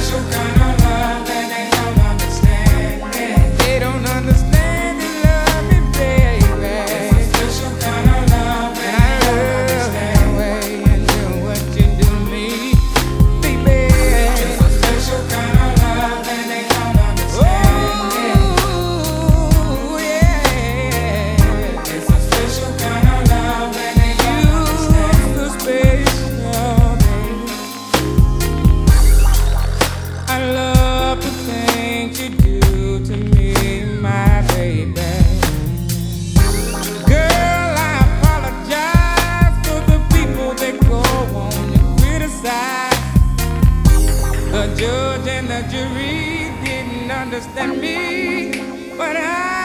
special kind of love and they don't understand it. They don't understand and love me, baby. It's a special kind of love and I love the way you do what you do to me, baby. It's a special kind of love and they don't understand it. Ooh, yeah. It's a special kind of love and they don't understand the special, baby. I love the things you do to me, my baby. Girl, I apologize for the people that go on to criticize. The judge and the jury didn't understand me, but I